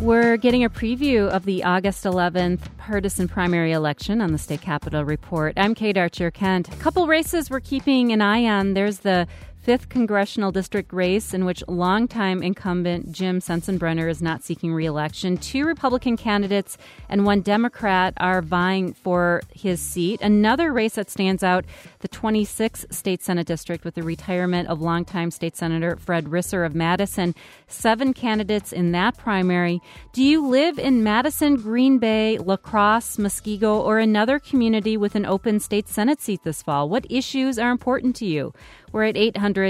We're getting a preview of the August 11th partisan primary election on the State Capitol Report. I'm Kate Archer-Kent. A couple races we're keeping an eye on. There's the 5th Congressional District race in which longtime incumbent Jim Sensenbrenner is not seeking re-election. 2 Republican candidates and 1 Democrat are vying for his seat. Another race that stands out, the 26th State Senate District with the retirement of longtime State Senator Fred Risser of Madison. 7 candidates in that primary. Do you live in Madison, Green Bay, La Crosse, Muskego, or another community with an open state Senate seat this fall? What issues are important to you? We're at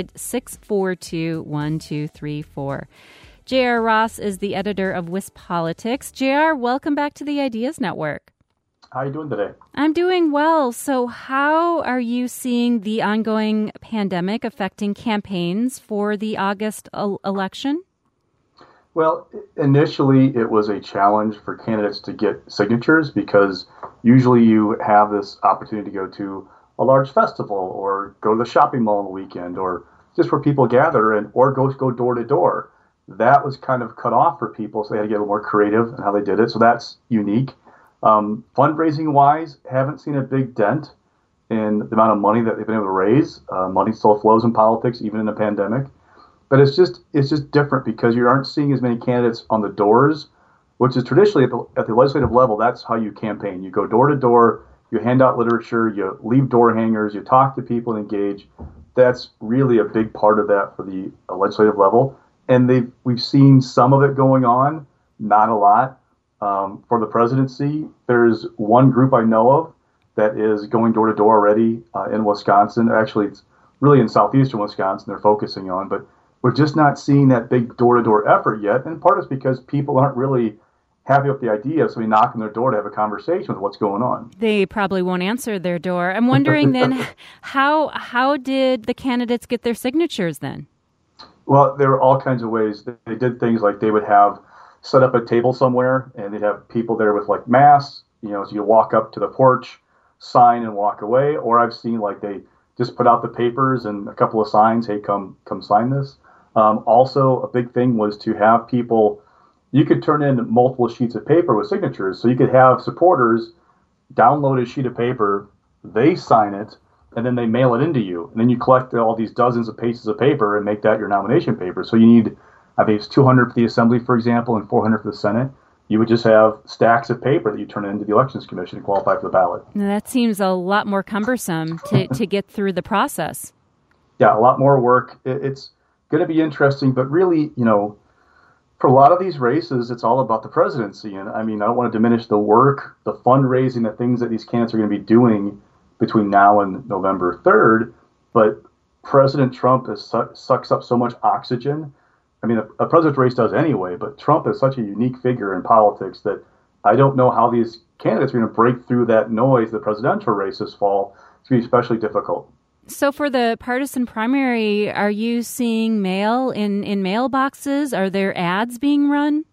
800-642-1234. J.R. Ross is the editor of WisPolitics. J.R., welcome back to the Ideas Network. How are you doing today? I'm doing well. So how are you seeing the ongoing pandemic affecting campaigns for the August election? Well, initially it was a challenge for candidates to get signatures because usually you have this opportunity to go to a large festival or go to the shopping mall on the weekend or just where people gather and or go door to door. That was kind of cut off for people, so they had to get a little more creative in how they did it. So that's unique. Fundraising wise, haven't seen a big dent in the amount of money that they've been able to raise. Money still flows in politics, even in a pandemic. But it's just different because you aren't seeing as many candidates on the doors, which is traditionally at the legislative level. That's how you campaign. You go door to door. You hand out literature, you leave door hangers, you talk to people and engage. That's really a big part of that for the legislative level. And we've seen some of it going on, not a lot. For the presidency, there's one group I know of that is going door to door already in Wisconsin. Actually, it's really in southeastern Wisconsin they're focusing on. But we're just not seeing that big door to door effort yet. And part is because people aren't really happy with the idea of somebody knocking their door to have a conversation with what's going on. They probably won't answer their door. I'm wondering then, how did the candidates get their signatures then? Well, there were all kinds of ways. They did things like they would have set up a table somewhere and they'd have people there with like masks, so you walk up to the porch, sign and walk away. Or I've seen like they just put out the papers and a couple of signs, hey, come sign this. Also, a big thing was to have people. You could turn in multiple sheets of paper with signatures. So you could have supporters download a sheet of paper, they sign it, and then they mail it into you. And then you collect all these dozens of pieces of paper and make that your nomination paper. So you need, I think it's 200 for the Assembly, for example, and 400 for the Senate. You would just have stacks of paper that you turn into the Elections Commission to qualify for the ballot. Now that seems a lot more cumbersome to get through the process. Yeah, a lot more work. It's going to be interesting, but really, for a lot of these races, it's all about the presidency. And I mean, I don't want to diminish the work, the fundraising, the things that these candidates are going to be doing between now and November 3rd. But President Trump sucks up so much oxygen. I mean, a president's race does anyway, but Trump is such a unique figure in politics that I don't know how these candidates are going to break through that noise, the presidential race this fall. It's going to be especially difficult. So for the partisan primary, are you seeing mail in mailboxes? Are there ads being run?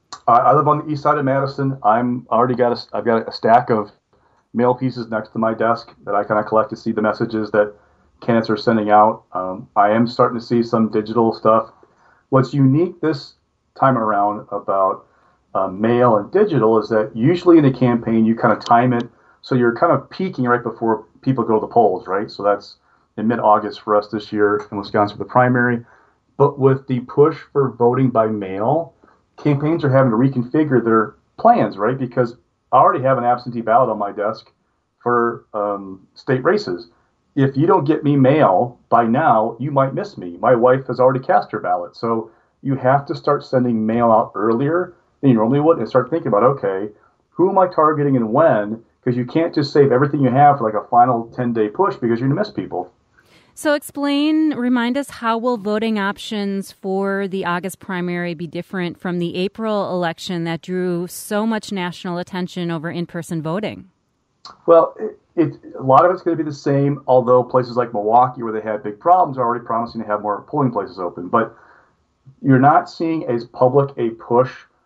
I live on the east side of Madison. I've got a stack of mail pieces next to my desk that I kind of collect to see the messages that candidates are sending out. I am starting to see some digital stuff. What's unique this time around about mail and digital is that usually in a campaign you kind of time it so you're kind of peaking right before people go to the polls, right? So that's in mid-August for us this year in Wisconsin for the primary. But with the push for voting by mail, campaigns are having to reconfigure their plans, right? Because I already have an absentee ballot on my desk for state races. If you don't get me mail by now, you might miss me. My wife has already cast her ballot. So you have to start sending mail out earlier than you normally would and start thinking about, okay, who am I targeting and when? Because you can't just save everything you have for like a final 10-day push because you're going to miss people. So remind us, how will voting options for the August primary be different from the April election that drew so much national attention over in-person voting? Well, a lot of it's going to be the same, although places like Milwaukee, where they had big problems, are already promising to have more polling places open. But you're not seeing as public a push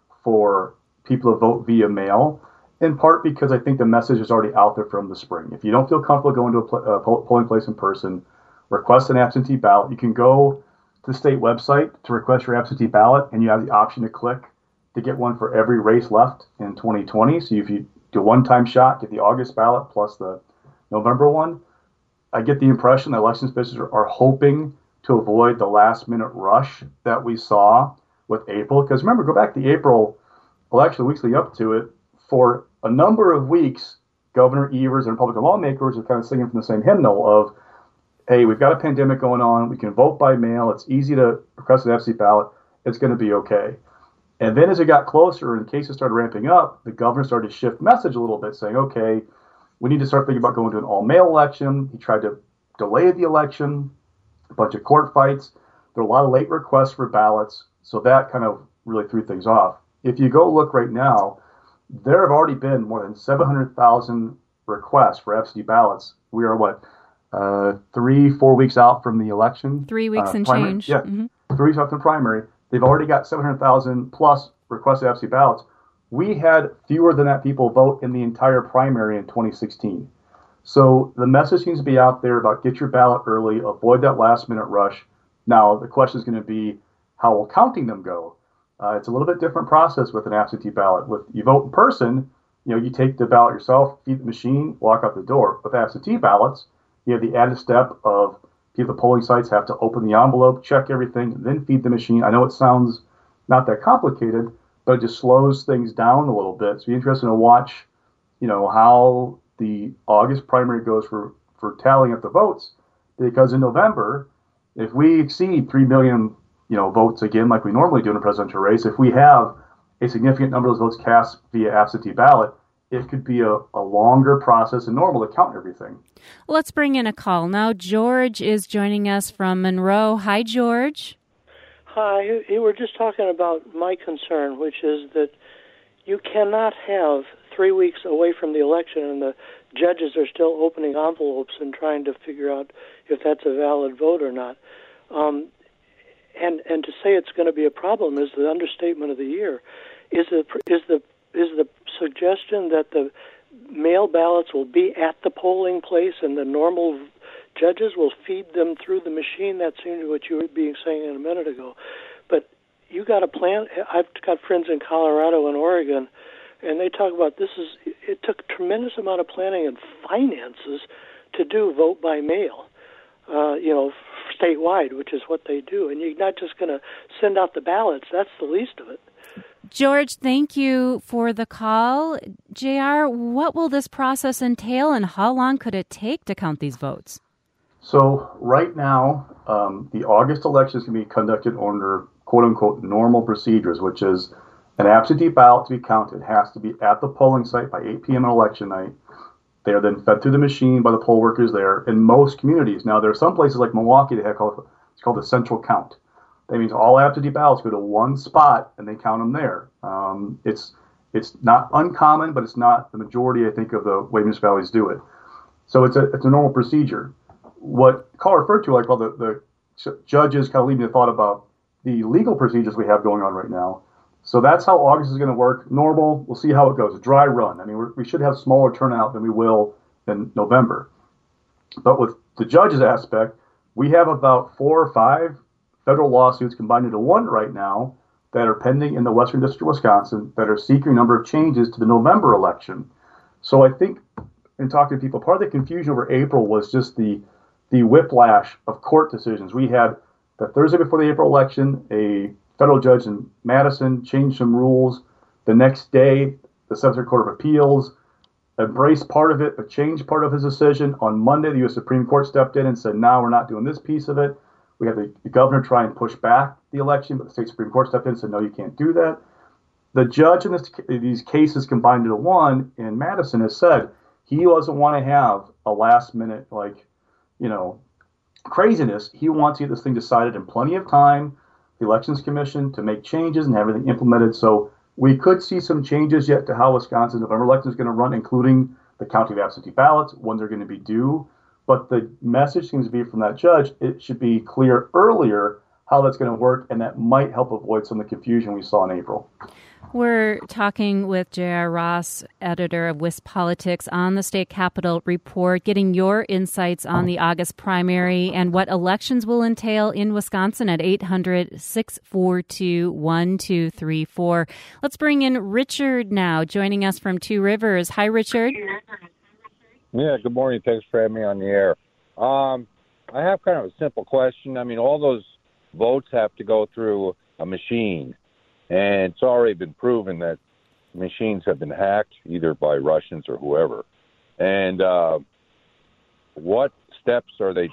for people to vote via mail, in part because I think the message is already out there from the spring. If you don't feel comfortable going to a polling place in person, request an absentee ballot. You can go to the state website to request your absentee ballot, and you have the option to click to get one for every race left in 2020. So if you do a one-time shot, get the August ballot plus the November one. I get the impression that election officials are hoping to avoid the last-minute rush that we saw with April. Because remember, go back to the April election, the weeks leading up to it. For a number of weeks, Governor Evers and Republican lawmakers are kind of singing from the same hymnal of, hey, we've got a pandemic going on. We can vote by mail. It's easy to request an absentee ballot. It's going to be okay. And then as it got closer and the cases started ramping up, the governor started to shift message a little bit, saying, okay, we need to start thinking about going to an all-mail election. He tried to delay the election, a bunch of court fights. There were a lot of late requests for ballots, so that kind of really threw things off. If you go look right now, there have already been more than 700,000 requests for absentee ballots. We are, 3-4 weeks out from the election? 3 weeks and primary. change. Yeah, 3 weeks out from the primary. They've already got 700,000 plus requested absentee ballots. We had fewer than that people vote in the entire primary in 2016. So the message seems to be out there about get your ballot early, avoid that last minute rush. Now, the question is going to be, how will counting them go? It's a little bit different process with an absentee ballot. With you vote in person, you take the ballot yourself, feed the machine, walk out the door. With absentee ballots, you have the added step of people at the polling sites have to open the envelope, check everything, then feed the machine. I know it sounds not that complicated, but it just slows things down a little bit. So it'll be interesting to watch, how the August primary goes for tallying up the votes, because in November, if we exceed 3 million, votes again, like we normally do in a presidential race, if we have a significant number of those votes cast via absentee ballot, it could be a longer process than normal to count everything. Let's bring in a call now. George is joining us from Monroe. Hi, George. Hi. You were just talking about my concern, which is that you cannot have 3 weeks away from the election and the judges are still opening envelopes and trying to figure out if that's a valid vote or not. And to say it's going to be a problem is the understatement of the year. Is the suggestion that the mail ballots will be at the polling place and the normal judges will feed them through the machine? That seemed to what you were saying a minute ago. But you got a plan. I've got friends in Colorado and Oregon, and they talk about it took a tremendous amount of planning and finances to do vote by mail, statewide, which is what they do. And you're not just going to send out the ballots. That's the least of it. George, thank you for the call. JR, what will this process entail and how long could it take to count these votes? So right now, the August election is going to be conducted under quote-unquote normal procedures, which is an absentee ballot to be counted has to be at the polling site by 8 p.m. on election night. They are then fed through the machine by the poll workers there in most communities. Now, there are some places like Milwaukee that it's called a central count. That means all absentee ballots go to one spot and they count them there. It's not uncommon, but it's not the majority, I think, of the way municipalities do it. So it's a normal procedure. What Carl referred to, like, well, the judges kind of lead me to thought about the legal procedures we have going on right now. So that's how August is going to work. Normal, we'll see how it goes. A dry run. I mean, we should have smaller turnout than we will in November. But with the judges aspect, we have about 4 or 5 federal lawsuits combined into one right now that are pending in the Western District of Wisconsin that are seeking a number of changes to the November election. So I think in talking to people, part of the confusion over April was just the whiplash of court decisions. We had the Thursday before the April election, a federal judge in Madison changed some rules. The next day, the Seventh Circuit Court of Appeals embraced part of it, but changed part of his decision. On Monday, the U.S. Supreme Court stepped in and said, no, we're not doing this piece of it. We had the governor try and push back the election, but the state Supreme Court stepped in and said, no, you can't do that. The judge in these cases combined into one in Madison has said he doesn't want to have a last minute, craziness. He wants to get this thing decided in plenty of time, the Elections Commission, to make changes and have everything implemented. So we could see some changes yet to how Wisconsin's November election is going to run, including the counting of absentee ballots, when they're going to be due. But the message seems to be from that judge, it should be clear earlier how that's going to work, and that might help avoid some of the confusion we saw in April. We're talking with J.R. Ross, editor of WisPolitics, on the State Capitol Report, getting your insights on the August primary and what elections will entail in Wisconsin at 800-642-1234. Let's bring in Richard now, joining us from Two Rivers. Hi, Richard. Yeah, good morning. Thanks for having me on the air. I have kind of a simple question. I mean, all those votes have to go through a machine. And it's already been proven that machines have been hacked, either by Russians or whoever. And what steps are they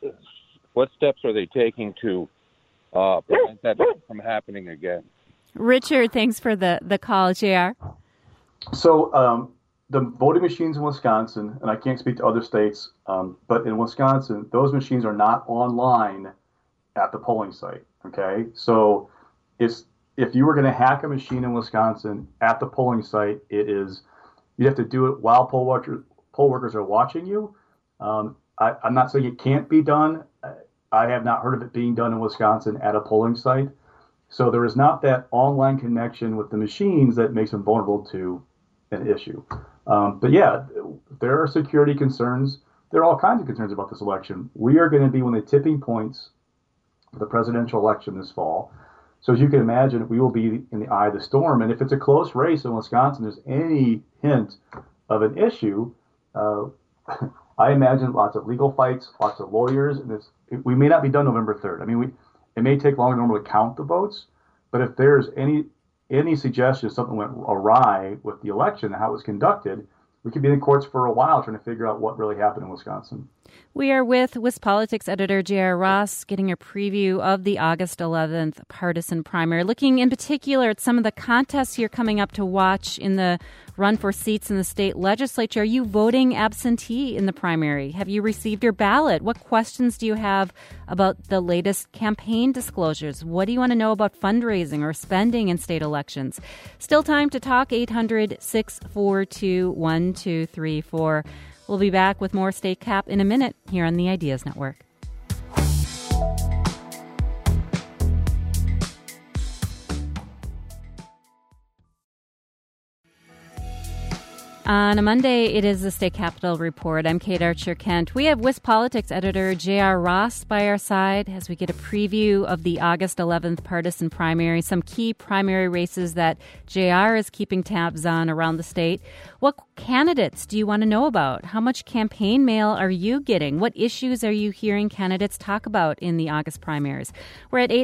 taking to prevent that from happening again? Richard, thanks for the call, JR. So the voting machines in Wisconsin, and I can't speak to other states, but in Wisconsin, those machines are not online at the polling site. Okay, so if you were going to hack a machine in Wisconsin at the polling site, you'd have to do it while poll workers are watching you. I'm not saying it can't be done. I have not heard of it being done in Wisconsin at a polling site. So there is not that online connection with the machines that makes them vulnerable to an issue. But yeah, there are security concerns. There are all kinds of concerns about this election. We are going to be one of the tipping points for the presidential election this fall. So as you can imagine, we will be in the eye of the storm. And if it's a close race in Wisconsin, there's any hint of an issue, I imagine lots of legal fights, lots of lawyers, and we may not be done November 3rd. I mean, it may take longer than normal to count the votes, but if there's any suggestion something went awry with the election and how it was conducted, we could be in the courts for a while trying to figure out what really happened in Wisconsin. We are with WisPolitics editor J.R. Ross, getting a preview of the August 11th partisan primary, looking in particular at some of the contests here coming up to watch in the run for seats in the state legislature. Are you voting absentee in the primary? Have you received your ballot? What questions do you have about the latest campaign disclosures? What do you want to know about fundraising or spending in state elections? Still time to talk. 800-642-1234. We'll be back with more State Cap in a minute here on the Ideas Network. On a Monday, it is the State Capitol Report. I'm Kate Archer-Kent. We have WisPolitics editor J.R. Ross by our side as we get a preview of the August 11th partisan primary, some key primary races that J.R. is keeping tabs on around the state. What candidates do you want to know about? How much campaign mail are you getting? What issues are you hearing candidates talk about in the August primaries? We're at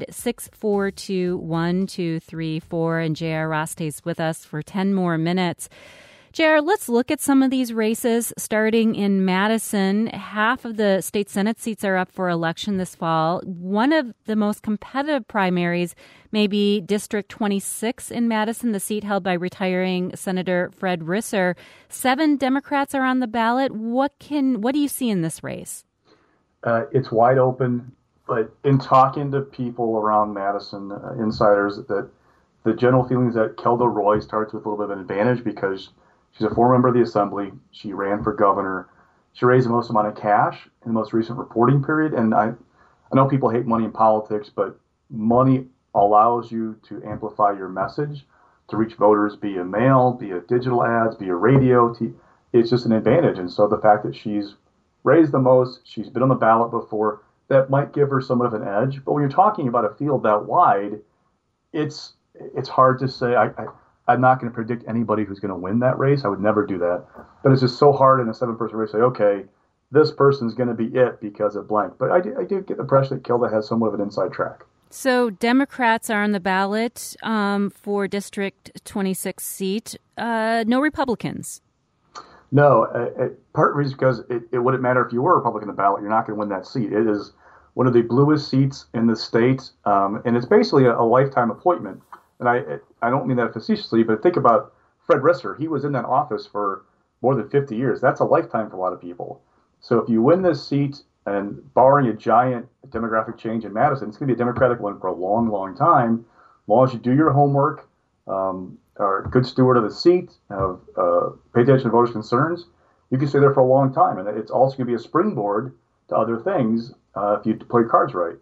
800-642-1234, and J.R. Ross stays with us for 10 more minutes. JR, let's look at some of these races starting in Madison. Half of the state Senate seats are up for election this fall. One of the most competitive primaries may be District 26 in Madison, the seat held by retiring Senator Fred Risser. 7 Democrats are on the ballot. What do you see in this race? It's wide open, but in talking to people around Madison, insiders, that the general feeling is that Kelda Roy starts with a little bit of an advantage because she's a former member of the Assembly. She ran for governor. She raised the most amount of cash in the most recent reporting period. And I know people hate money in politics, but money allows you to amplify your message, to reach voters via mail, via digital ads, via radio. It's just an advantage. And so the fact that she's raised the most, she's been on the ballot before, that might give her somewhat of an edge. But when you're talking about a field that wide, it's hard to say. I'm not going to predict anybody who's going to win that race. I would never do that. But it's just so hard in a 7-person race to say, okay, this person's going to be it because of blank. But I do get the impression that Kelda has somewhat of an inside track. So Democrats are on the ballot for District 26 seat. No Republicans. No. Part of the reason is because it wouldn't matter if you were a Republican on the ballot. You're not going to win that seat. It is one of the bluest seats in the state. And it's basically a lifetime appointment. And I don't mean that facetiously, but think about Fred Risser. He was in that office for more than 50 years. That's a lifetime for a lot of people. So if you win this seat, and barring a giant demographic change in Madison, it's going to be a Democratic one for a long, long time. As long as you do your homework, are a good steward of the seat, pay attention to voters' concerns, you can stay there for a long time. And it's also going to be a springboard to other things if you play cards right.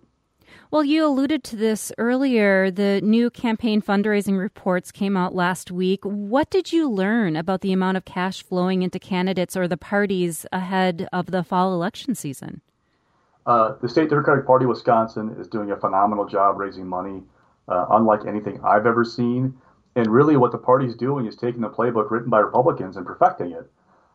Well, you alluded to this earlier. The new campaign fundraising reports came out last week. What did you learn about the amount of cash flowing into candidates or the parties ahead of the fall election season? The State Democratic Party of Wisconsin is doing a phenomenal job raising money, unlike anything I've ever seen. And really what the party's doing is taking the playbook written by Republicans and perfecting it.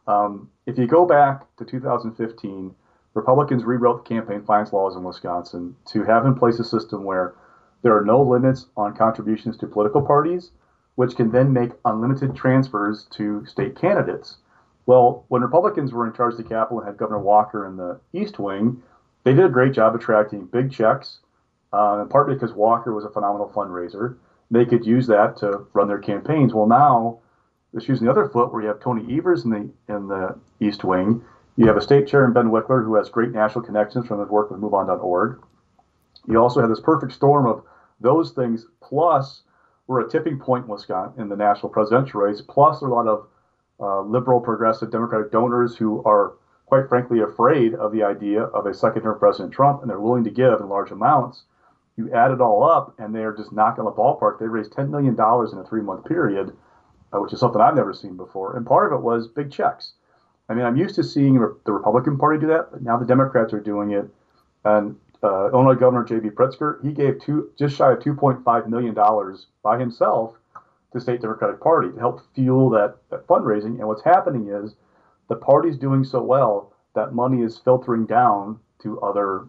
If you go back to 2015, Republicans rewrote the campaign finance laws in Wisconsin to have in place a system where there are no limits on contributions to political parties, which can then make unlimited transfers to state candidates. Well, when Republicans were in charge of the Capitol and had Governor Walker in the East Wing, they did a great job attracting big checks, in part because Walker was a phenomenal fundraiser. They could use that to run their campaigns. Well, now it's using the other foot where you have Tony Evers in the East Wing. You have a state chair in Ben Wickler who has great national connections from his work with MoveOn.org. You also have this perfect storm of those things, plus we're a tipping point in Wisconsin in the national presidential race, plus there are a lot of liberal, progressive, Democratic donors who are, quite frankly, afraid of the idea of a second-term President Trump, and they're willing to give in large amounts. You add it all up, and they're just knocking the ballpark. They raised $10 million in a 3-month period, which is something I've never seen before. And part of it was big checks. I mean, I'm used to seeing the Republican Party do that, but now the Democrats are doing it. And Illinois Governor J.B. Pritzker, he gave just shy of $2.5 million by himself to the State Democratic Party to help fuel that fundraising. And what's happening is the party's doing so well that money is filtering down to other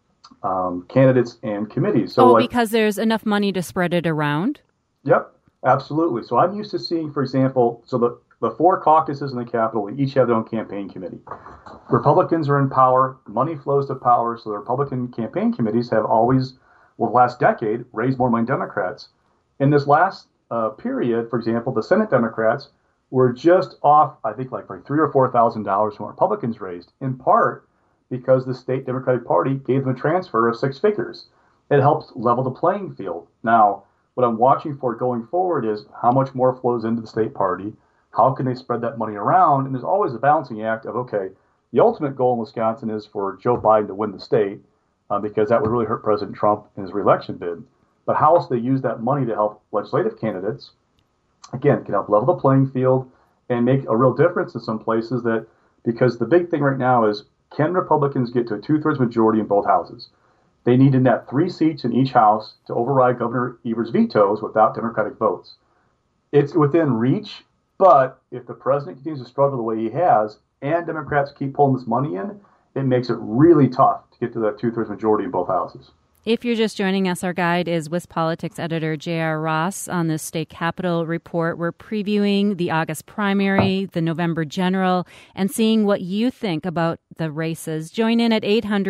candidates and committees. So because there's enough money to spread it around? Yep, absolutely. So I'm used to seeing, for example, the 4 caucuses in the Capitol, each have their own campaign committee. Republicans are in power, money flows to power, so the Republican campaign committees have always, the last decade, raised more money than Democrats. In this last period, for example, the Senate Democrats were just off, I think, like $3,000 or $4,000 from what Republicans raised, in part because the State Democratic Party gave them a transfer of 6 figures. It helps level the playing field. Now, what I'm watching for going forward is how much more flows into the state party. How can they spread that money around? And there's always a balancing act of, okay, the ultimate goal in Wisconsin is for Joe Biden to win the state because that would really hurt President Trump in his reelection bid. But how else do they use that money to help legislative candidates? Again, can help level the playing field and make a real difference in some places that, because the big thing right now is, can Republicans get to a 2/3 majority in both houses? They need to net 3 seats in each house to override Governor Evers' vetoes without Democratic votes. It's within reach, but if the president continues to struggle the way he has and Democrats keep pulling this money in, it makes it really tough to get to that 2/3 majority in both houses. If you're just joining us, our guide is WisPolitics editor J.R. Ross on the State Capitol Report. We're previewing the August primary, the November general, and seeing what you think about the races. Join in at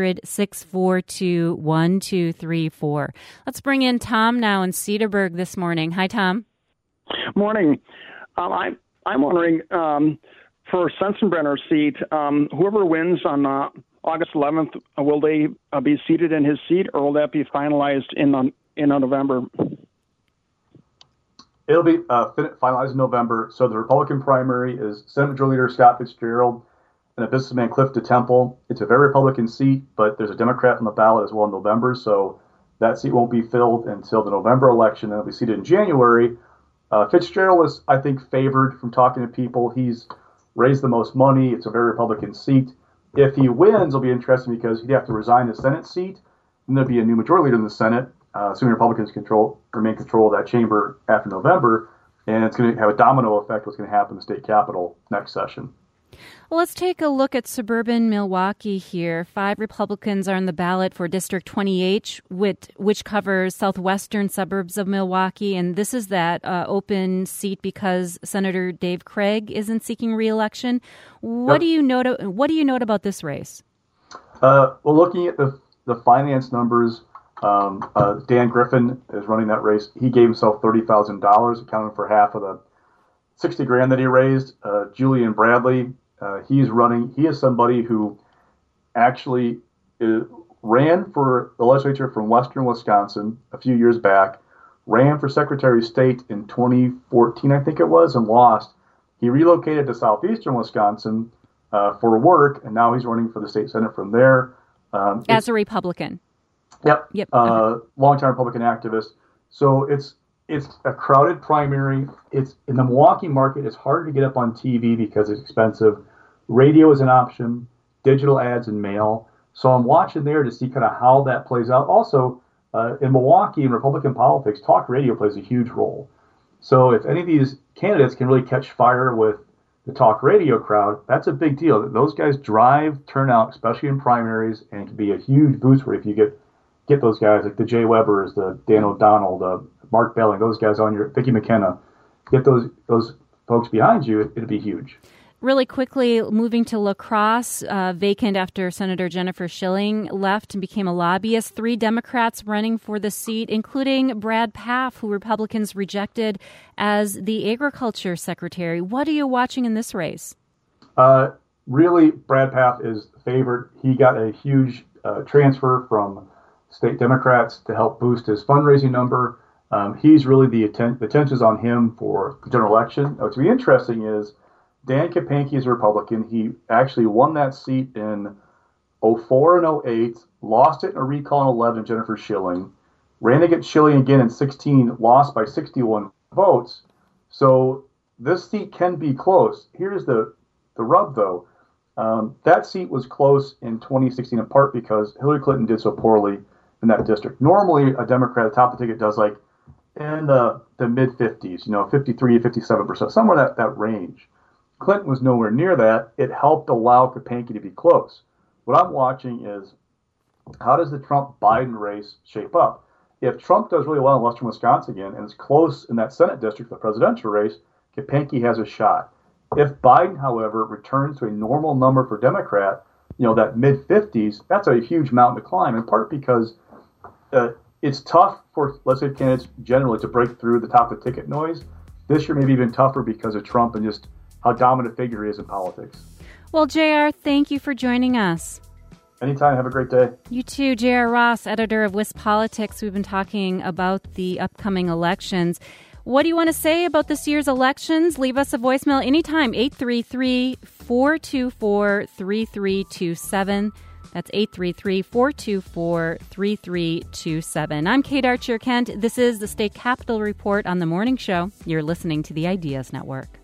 800-642-1234. Let's bring in Tom now in Cedarburg this morning. Hi, Tom. Morning. I'm wondering, for Sensenbrenner's seat, whoever wins on August 11th, will they be seated in his seat, or will that be finalized in November? It'll be finalized in November. So the Republican primary is Senate Majority Leader Scott Fitzgerald and a businessman Cliff DeTemple. It's a very Republican seat, but there's a Democrat on the ballot as well in November. So that seat won't be filled until the November election, and it'll be seated in January. Fitzgerald is, I think, favored from talking to people. He's raised the most money. It's a very Republican seat. If he wins, it'll be interesting because he'd have to resign his Senate seat, and there'll be a new majority leader in the Senate, assuming Republicans remain control of that chamber after November, and it's going to have a domino effect what's going to happen in the state capitol next session. Well, let's take a look at suburban Milwaukee here. 5 Republicans are on the ballot for District 20H, which covers southwestern suburbs of Milwaukee. And this is that open seat because Senator Dave Craig isn't seeking re-election. What do you note about this race? Well, looking at the finance numbers, Dan Griffin is running that race. He gave himself $30,000, accounting for half of the $60,000 that he raised. Julian Bradley, he is somebody who actually ran for the legislature from Western Wisconsin a few years back, ran for Secretary of State in 2014, I think it was, and lost. He relocated to southeastern Wisconsin for work, and now he's running for the state Senate from there. As a Republican. Yep. Okay. Longtime Republican activist. So it's a crowded primary. It's in the Milwaukee market. It's hard to get up on TV because it's expensive. Radio is an option. Digital ads and mail. So I'm watching there to see kind of how that plays out. Also, in Milwaukee in Republican politics, talk radio plays a huge role. So if any of these candidates can really catch fire with the talk radio crowd, that's a big deal. Those guys drive turnout, especially in primaries, and it can be a huge boost for if you get those guys like the Jay Webbers, the Dan O'Donnell, the Mark Belling, those guys on your Vicki McKenna, get those folks behind you, it'd be huge. Really quickly, moving to La Crosse, vacant after Senator Jennifer Schilling left and became a lobbyist. 3 Democrats running for the seat, including Brad Pfaff, who Republicans rejected as the agriculture secretary. What are you watching in this race? Really, Brad Pfaff is favored. He got a huge transfer from state Democrats to help boost his fundraising number. He's really the attention's on him for the general election. What's really interesting is Dan Kapanke is a Republican. He actually won that seat in 04 and 08, lost it in a recall in 11, Jennifer Schilling, ran against Schilling again in 16, lost by 61 votes. So this seat can be close. Here's the rub, though. That seat was close in 2016 in part because Hillary Clinton did so poorly in that district. Normally, a Democrat at the top of the ticket does like in the mid-50s, 53 to 57%, somewhere that range. Clinton was nowhere near that. It helped allow Kapanke to be close. What I'm watching is how does the Trump-Biden race shape up? If Trump does really well in western Wisconsin again and is close in that Senate district, the presidential race, Kapanke has a shot. If Biden, however, returns to a normal number for Democrat, that mid-50s, that's a huge mountain to climb, in part because it's tough for legislative candidates generally to break through the top of the ticket noise. This year maybe even tougher because of Trump and just how dominant figure he is in politics. Well, JR, thank you for joining us. Anytime. Have a great day. You too. JR Ross, editor of WisPolitics. We've been talking about the upcoming elections. What do you want to say about this year's elections? Leave us a voicemail anytime, 833-424-3327. That's 833-424-3327. I'm Kate Archer-Kent. This is the State Capitol Report on The Morning Show. You're listening to the Ideas Network.